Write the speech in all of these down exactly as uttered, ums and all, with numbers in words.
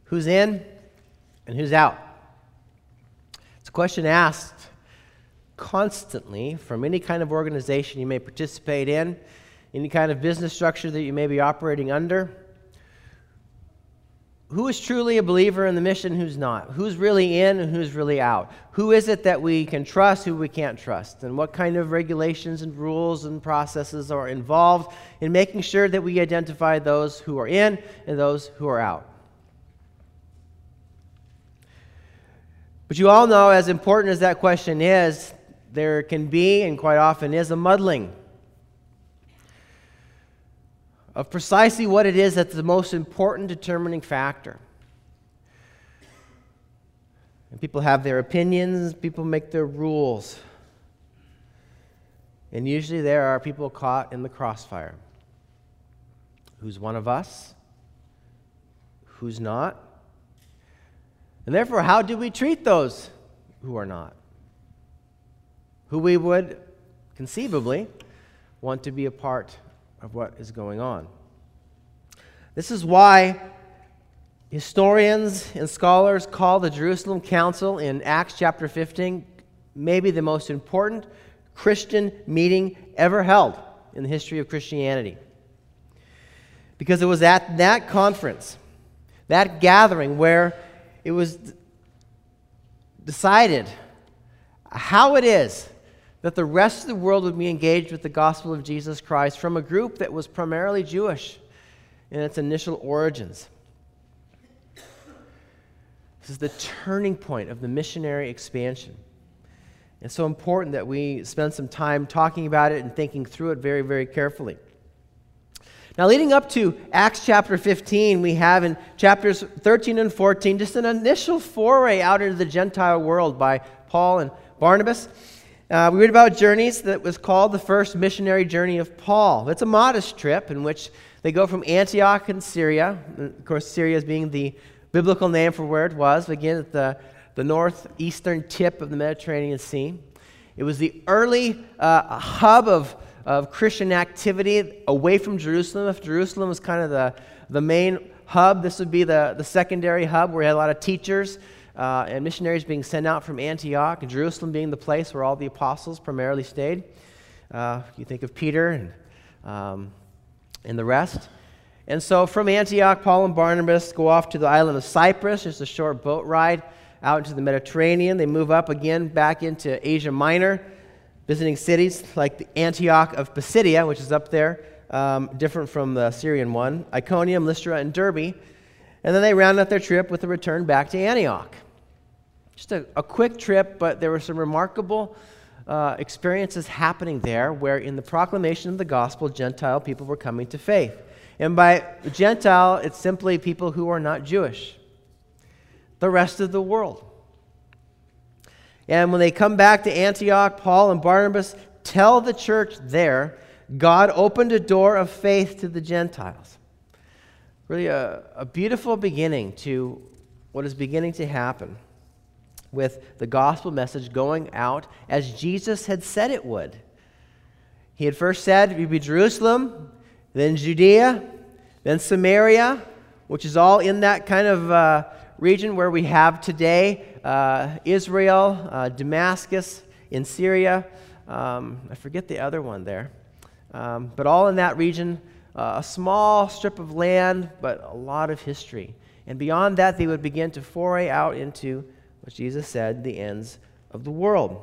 Who's in and who's out? It's a question asked constantly from any kind of organization you may participate in, any kind of business structure that you may be operating under. Who is truly a believer in the mission, who's not? Who's really in and who's really out? Who is it that we can trust, who we can't trust? And what kind of regulations and rules and processes are involved in making sure that we identify those who are in and those who are out? But you all know, as important as that question is, there can be, and quite often is, a muddling of precisely what it is that's the most important determining factor. And people have their opinions, people make their rules. And usually there are people caught in the crossfire. Who's one of us? Who's not? And therefore, how do we treat those who are not? Who we would conceivably want to be a part of what is going on. This is why historians and scholars call the Jerusalem Council in Acts chapter fifteen maybe the most important Christian meeting ever held in the history of Christianity. Because it was at that conference, that gathering, where it was decided how it is that the rest of the world would be engaged with the gospel of Jesus Christ from a group that was primarily Jewish in its initial origins. This is the turning point of the missionary expansion. It's so important that we spend some time talking about it and thinking through it very, very carefully. Now, leading up to Acts chapter fifteen, we have in chapters thirteen and fourteen just an initial foray out into the Gentile world by Paul and Barnabas. Uh, we read about journeys that was called the first missionary journey of Paul. It's a modest trip in which they go from Antioch in Syria. Of course, Syria is being the biblical name for where it was, again at the, the northeastern tip of the Mediterranean Sea. It was the early uh, hub of of Christian activity away from Jerusalem. If Jerusalem was kind of the, the main hub, this would be the, the secondary hub where we had a lot of teachers uh, and missionaries being sent out from Antioch, and Jerusalem being the place where all the apostles primarily stayed. Uh, you think of Peter and, um, and the rest. And so from Antioch, Paul and Barnabas go off to the island of Cyprus, just a short boat ride out into the Mediterranean. They move up again back into Asia Minor, visiting cities like the Antioch of Pisidia, which is up there, um, different from the Syrian one, Iconium, Lystra, and Derbe. And then they round out their trip with a return back to Antioch. Just a, a quick trip, but there were some remarkable uh, experiences happening there where in the proclamation of the gospel, Gentile people were coming to faith. And by Gentile, it's simply people who are not Jewish. The rest of the world. And when they come back to Antioch, Paul and Barnabas tell the church there, God opened a door of faith to the Gentiles. Really a, a beautiful beginning to what is beginning to happen with the gospel message going out as Jesus had said it would. He had first said it would be Jerusalem, then Judea, then Samaria, which is all in that kind of uh, region where we have today uh, Israel, uh, Damascus in Syria. Um, I forget the other one there. Um, but all in that region, uh, a small strip of land, but a lot of history. And beyond that, they would begin to foray out into what Jesus said, the ends of the world.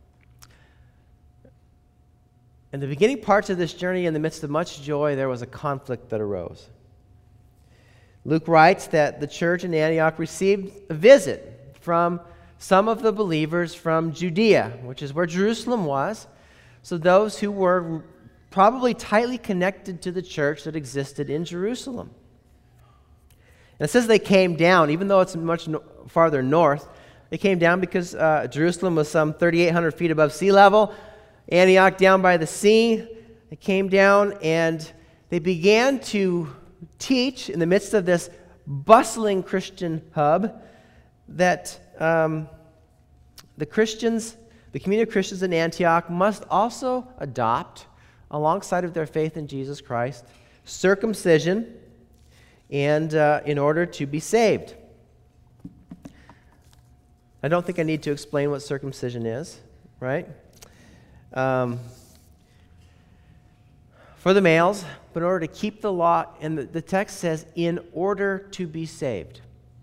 In the beginning parts of this journey, in the midst of much joy, there was a conflict that arose. Luke writes that the church in Antioch received a visit from some of the believers from Judea, which is where Jerusalem was. So those who were probably tightly connected to the church that existed in Jerusalem. And it says they came down, even though it's much no- farther north. They came down because uh, Jerusalem was some thirty-eight hundred feet above sea level. Antioch down by the sea. They came down and they began to teach in the midst of this bustling Christian hub that um, the Christians, the community of Christians in Antioch must also adopt, alongside of their faith in Jesus Christ, circumcision and uh, in order to be saved. I don't think I need to explain what circumcision is, right? Um, for the males, but in order to keep the law, and the, the text says, in order to be saved.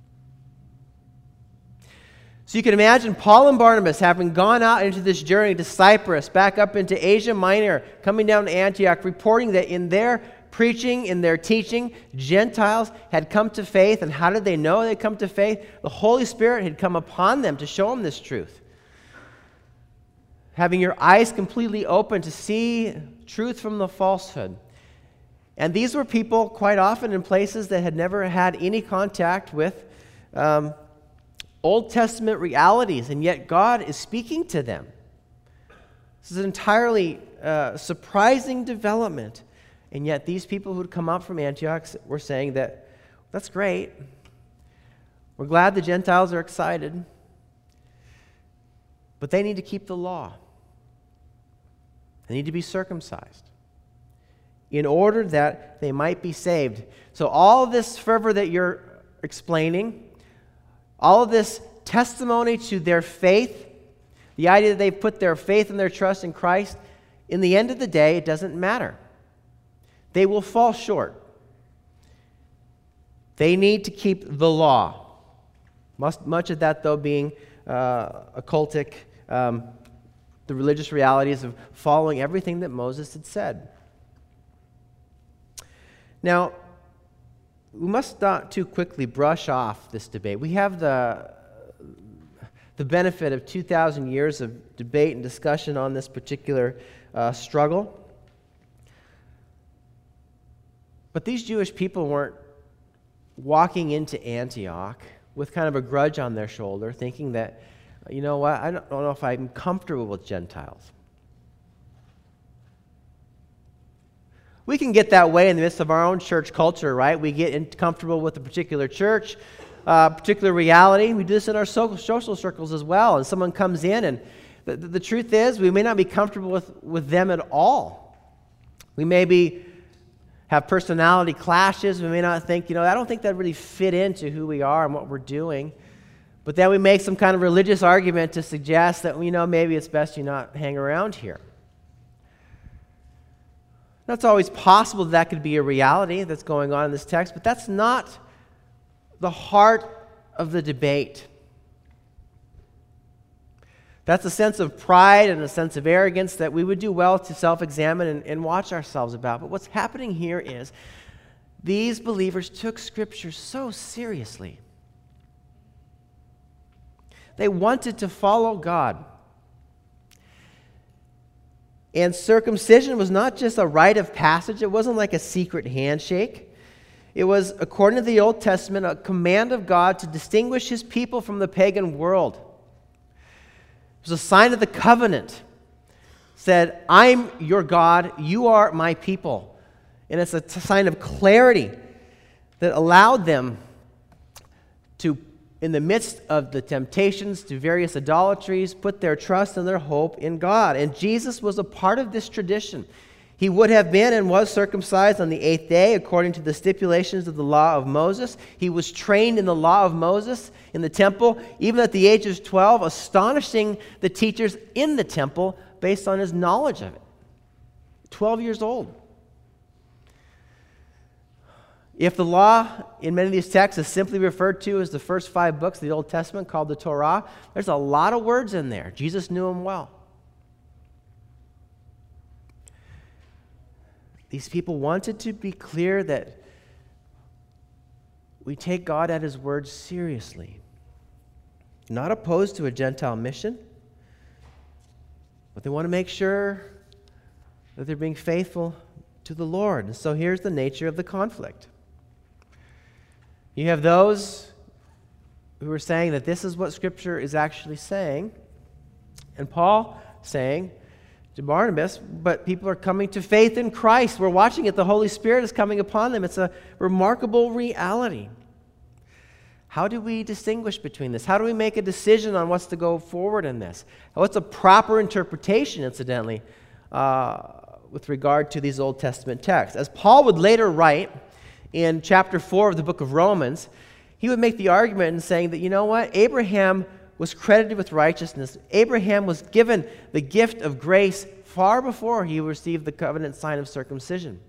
So you can imagine Paul and Barnabas having gone out into this journey to Cyprus, back up into Asia Minor, coming down to Antioch, reporting that in their preaching, in their teaching, Gentiles had come to faith. And how did they know they'd come to faith? The Holy Spirit had come upon them to show them this truth. Having your eyes completely open to see truth from the falsehood. And these were people quite often in places that had never had any contact with um, Old Testament realities, and yet God is speaking to them. This is an entirely uh, surprising development, and yet these people who had come up from Antioch were saying that, that's great. We're glad the Gentiles are excited, but they need to keep the law. They need to be circumcised in order that they might be saved. So all of this fervor that you're explaining, all of this testimony to their faith, the idea that they've put their faith and their trust in Christ, in the end of the day, it doesn't matter. They will fall short. They need to keep the law. Much, much of that, though, being uh, occultic, um, the religious realities of following everything that Moses had said. Now, we must not too quickly brush off this debate. We have the, the benefit of two thousand years of debate and discussion on this particular uh, struggle. But these Jewish people weren't walking into Antioch with kind of a grudge on their shoulder, thinking that, you know what, I don't know if I'm comfortable with Gentiles. We can get that way in the midst of our own church culture, right? We get in comfortable with a particular church, a uh, particular reality. We do this in our social, social circles as well. And someone comes in, and the, the, the truth is, we may not be comfortable with, with them at all. We may be, have personality clashes. We may not think, you know, I don't think that really fit into who we are and what we're doing. But then we make some kind of religious argument to suggest that, you know, maybe it's best you not hang around here. That's always possible that, that could be a reality that's going on in this text, but that's not the heart of the debate. That's a sense of pride and a sense of arrogance that we would do well to self-examine and, and watch ourselves about. But what's happening here is these believers took Scripture so seriously. They wanted to follow God. And circumcision was not just a rite of passage. It wasn't like a secret handshake. It was, according to the Old Testament, a command of God to distinguish His people from the pagan world. It was a sign of the covenant. It said, I'm your God, you are my people. And it's a t- sign of clarity that allowed them to, in the midst of the temptations to various idolatries, put their trust and their hope in God. And Jesus was a part of this tradition. He would have been and was circumcised on the eighth day according to the stipulations of the law of Moses. He was trained in the law of Moses in the temple, even at the age of twelve, astonishing the teachers in the temple based on his knowledge of it. twelve years old. If the law in many of these texts is simply referred to as the first five books of the Old Testament called the Torah, there's a lot of words in there. Jesus knew them well. These people wanted to be clear that we take God at His word seriously. Not opposed to a Gentile mission, but they want to make sure that they're being faithful to the Lord. And so here's the nature of the conflict. You have those who are saying that this is what Scripture is actually saying, and Paul saying to Barnabas, but people are coming to faith in Christ. We're watching it. The Holy Spirit is coming upon them. It's a remarkable reality. How do we distinguish between this? How do we make a decision on what's to go forward in this? What's a proper interpretation, incidentally, uh, with regard to these Old Testament texts? As Paul would later write in chapter four of the book of Romans, he would make the argument in saying that, you know what, Abraham was credited with righteousness. Abraham was given the gift of grace far before he received the covenant sign of circumcision.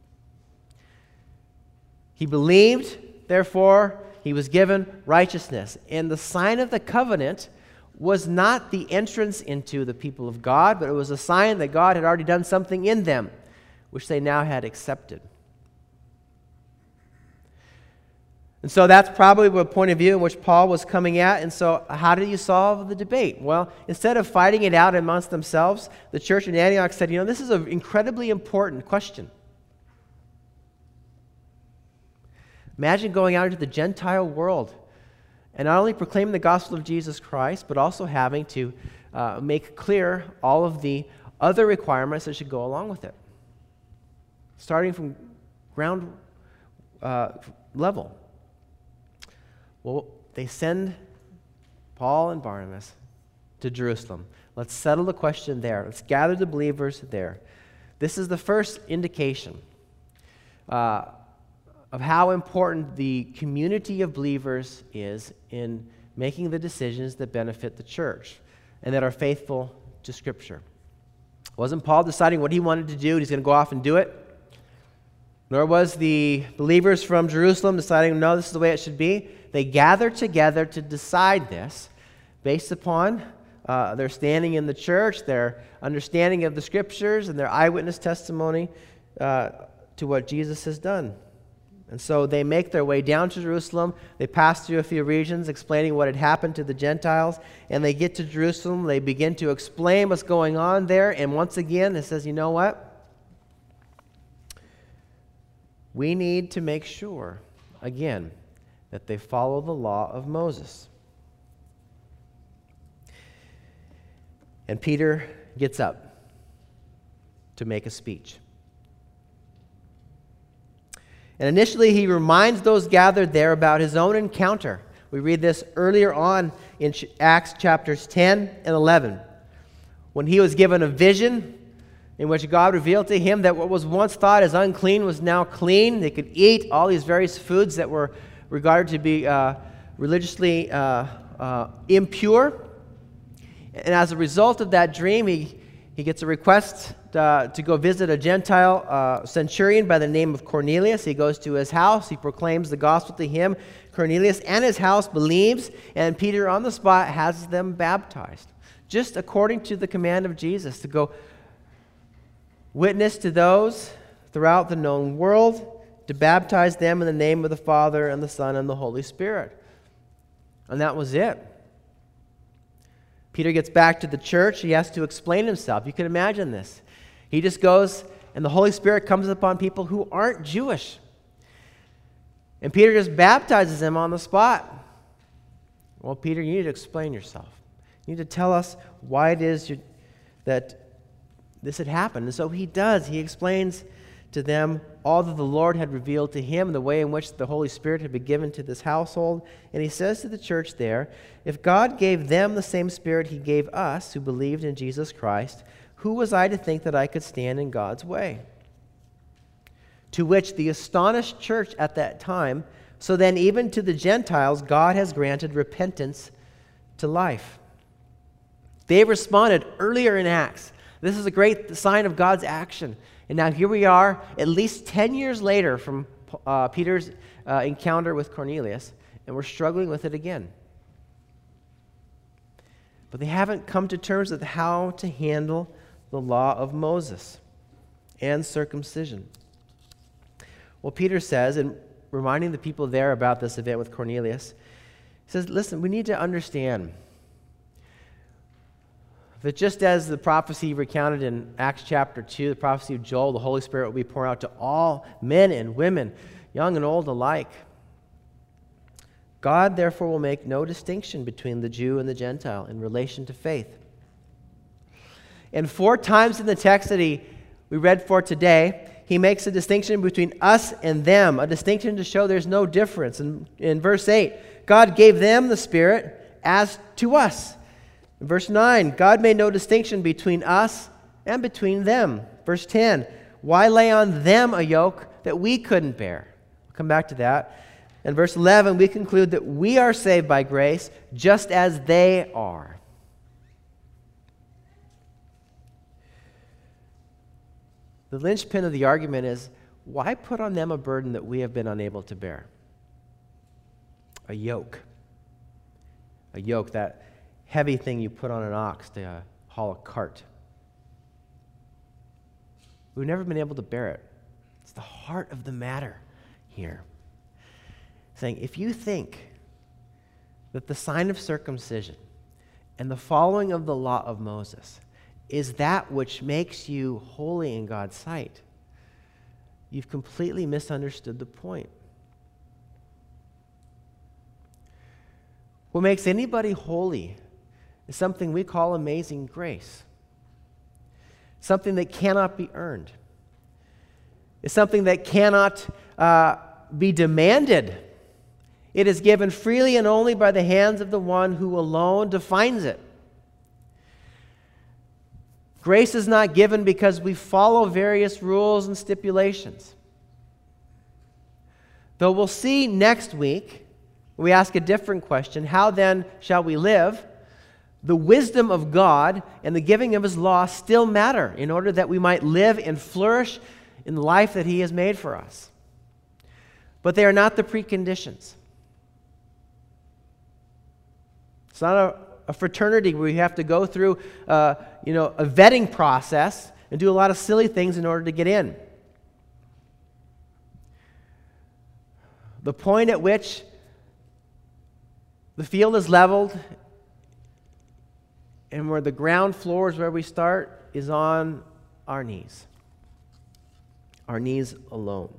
He believed, therefore, he was given righteousness. And the sign of the covenant was not the entrance into the people of God, but it was a sign that God had already done something in them, which they now had accepted. And so that's probably the point of view in which Paul was coming at. And so how do you solve the debate? Well, instead of fighting it out amongst themselves, the church in Antioch said, you know, this is an incredibly important question. Imagine going out into the Gentile world and not only proclaiming the gospel of Jesus Christ, but also having to uh, make clear all of the other requirements that should go along with it. Starting from ground uh, level. Well, they send Paul and Barnabas to Jerusalem. Let's settle the question there. Let's gather the believers there. This is the first indication uh, of how important the community of believers is in making the decisions that benefit the church and that are faithful to Scripture. Wasn't Paul deciding what he wanted to do and he's going to go off and do it? Nor was the believers from Jerusalem deciding, no, this is the way it should be. They gathered together to decide this based upon uh, their standing in the church, their understanding of the Scriptures, and their eyewitness testimony uh, to what Jesus has done. And so they make their way down to Jerusalem. They pass through a few regions explaining what had happened to the Gentiles. And they get to Jerusalem. They begin to explain what's going on there. And once again, it says, you know what? We need to make sure, again, that they follow the law of Moses. And Peter gets up to make a speech. And initially, he reminds those gathered there about his own encounter. We read this earlier on in Acts chapters ten and eleven, when he was given a vision in which God revealed to him that what was once thought as unclean was now clean. They could eat all these various foods that were regarded to be uh, religiously uh, uh, impure. And as a result of that dream, he, he gets a request uh, to go visit a Gentile uh, centurion by the name of Cornelius. He goes to his house. He proclaims the gospel to him. Cornelius and his house believes, and Peter on the spot has them baptized, just according to the command of Jesus to go witness to those throughout the known world, to baptize them in the name of the Father and the Son and the Holy Spirit. And that was it. Peter gets back to the church. He has to explain himself. You can imagine this. He just goes, and the Holy Spirit comes upon people who aren't Jewish. And Peter just baptizes them on the spot. Well, Peter, you need to explain yourself. You need to tell us why it is you, that this had happened. And so he does. He explains to them all that the Lord had revealed to him, the way in which the Holy Spirit had been given to this household. And he says to the church there, if God gave them the same Spirit he gave us who believed in Jesus Christ, who was I to think that I could stand in God's way? To which the astonished church at that time, so then even to the Gentiles, God has granted repentance to life. They responded earlier in Acts. This is a great sign of God's action. And now here we are, at least ten years later from uh, Peter's uh, encounter with Cornelius, and we're struggling with it again. But they haven't come to terms with how to handle the law of Moses and circumcision. Well, Peter says, and reminding the people there about this event with Cornelius, he says, listen, we need to understand that just as the prophecy recounted in Acts chapter two, the prophecy of Joel, the Holy Spirit will be poured out to all men and women, young and old alike. God, therefore, will make no distinction between the Jew and the Gentile in relation to faith. And four times in the text that he, we read for today, he makes a distinction between us and them, a distinction to show there's no difference. In, in verse eight, God gave them the Spirit as to us. In verse nine, God made no distinction between us and between them. Verse ten, why lay on them a yoke that we couldn't bear? We'll come back to that. In verse eleven, we conclude that we are saved by grace just as they are. The linchpin of the argument is, why put on them a burden that we have been unable to bear? A yoke. A yoke, that heavy thing you put on an ox to uh, haul a cart. We've never been able to bear it. It's the heart of the matter here. Saying, if you think that the sign of circumcision and the following of the law of Moses is that which makes you holy in God's sight, you've completely misunderstood the point. What makes anybody holy is something we call amazing grace. Something that cannot be earned. It's something that cannot uh, be demanded. It is given freely and only by the hands of the one who alone defines it. Grace is not given because we follow various rules and stipulations. Though we'll see next week, we ask a different question: how then shall we live? The wisdom of God and the giving of His law still matter in order that we might live and flourish in the life that He has made for us. But they are not the preconditions. It's not a, a fraternity where you have to go through uh, you know, a vetting process and do a lot of silly things in order to get in. The point at which the field is leveled and where the ground floor is where we start is on our knees. Our knees alone.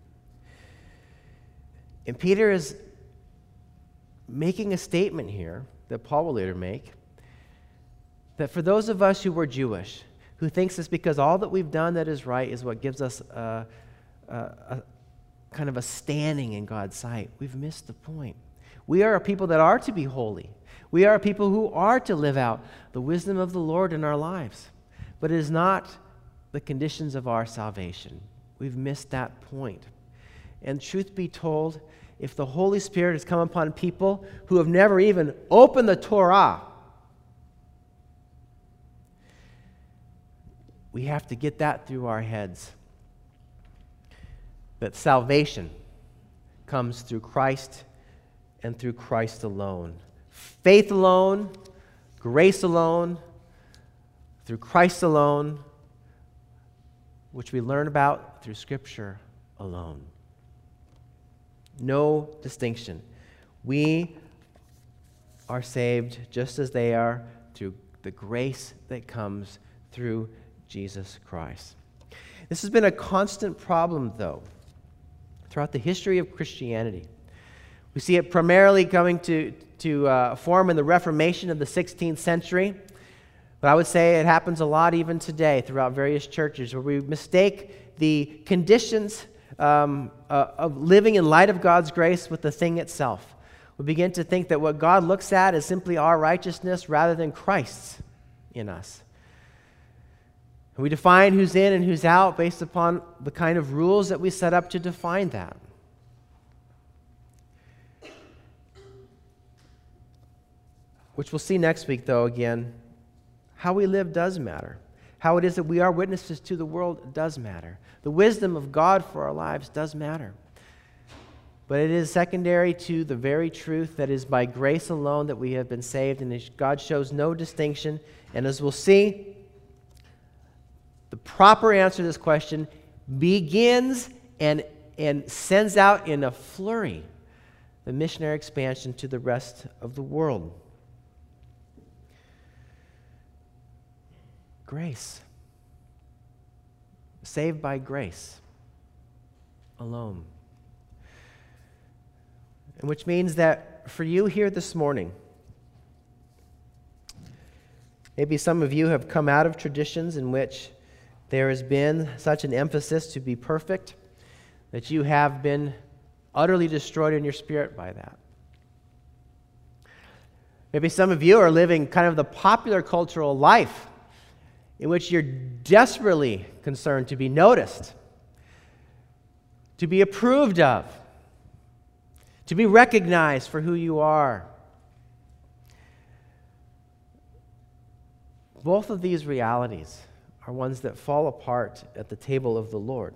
And Peter is making a statement here that Paul will later make, that for those of us who were Jewish, who thinks it's because all that we've done that is right is what gives us a, a, a kind of a standing in God's sight, we've missed the point. We are a people that are to be holy. We are a people who are to live out the wisdom of the Lord in our lives. But it is not the conditions of our salvation. We've missed that point. And truth be told, if the Holy Spirit has come upon people who have never even opened the Torah, we have to get that through our heads. That salvation comes through Christ and through Christ alone. Faith alone, grace alone, through Christ alone, which we learn about through Scripture alone. No distinction. We are saved just as they are through the grace that comes through Jesus Christ. This has been a constant problem, though, throughout the history of Christianity. We see it primarily coming to, to uh, form in the Reformation of the sixteenth century, but I would say it happens a lot even today throughout various churches where we mistake the conditions um, uh, of living in light of God's grace with the thing itself. We begin to think that what God looks at is simply our righteousness rather than Christ's in us. And we define who's in and who's out based upon the kind of rules that we set up to define that. Which we'll see next week, though, again, how we live does matter. How it is that we are witnesses to the world does matter. The wisdom of God for our lives does matter. But it is secondary to the very truth that is by grace alone that we have been saved, and God shows no distinction. And as we'll see, the proper answer to this question begins and, and sends out in a flurry the missionary expansion to the rest of the world. Grace. Saved by grace alone. And which means that for you here this morning, maybe some of you have come out of traditions in which there has been such an emphasis to be perfect that you have been utterly destroyed in your spirit by that. Maybe some of you are living kind of the popular cultural life in which you're desperately concerned to be noticed, to be approved of. to be recognized for who you are. Both of these realities are ones that fall apart at the table of the Lord,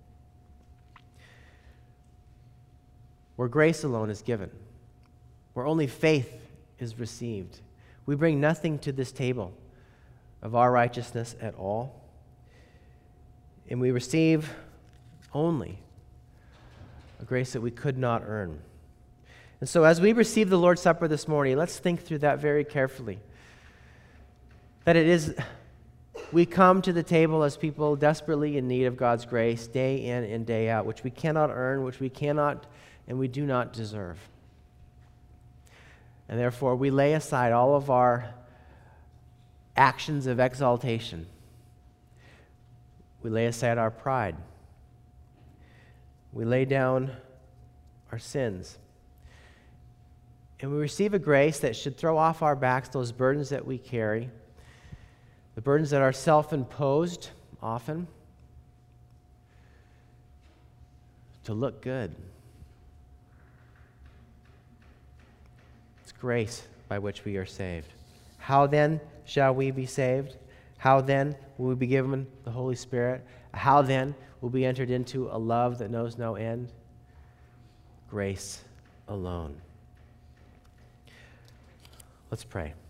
where grace alone is given, where only faith is received. We bring nothing to this table of our righteousness at all, and we receive only a grace that we could not earn. And so as we receive the Lord's Supper this morning, let's think through that very carefully. That it is, we come to the table as people desperately in need of God's grace, day in and day out, which we cannot earn, which we cannot and we do not deserve. And therefore, we lay aside all of our actions of exaltation. We lay aside our pride. We lay down our sins. And we receive a grace that should throw off our backs those burdens that we carry, the burdens that are self-imposed often, to look good. It's grace by which we are saved. How then shall we be saved? How then will we be given the Holy Spirit? How then will we be entered into a love that knows no end? Grace alone. Let's pray.